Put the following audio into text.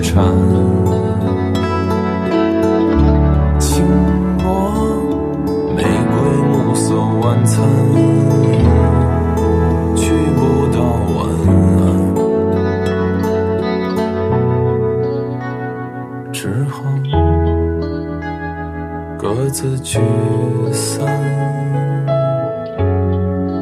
缠，轻薄玫瑰目送晚餐，去不到晚安，之后各自聚散。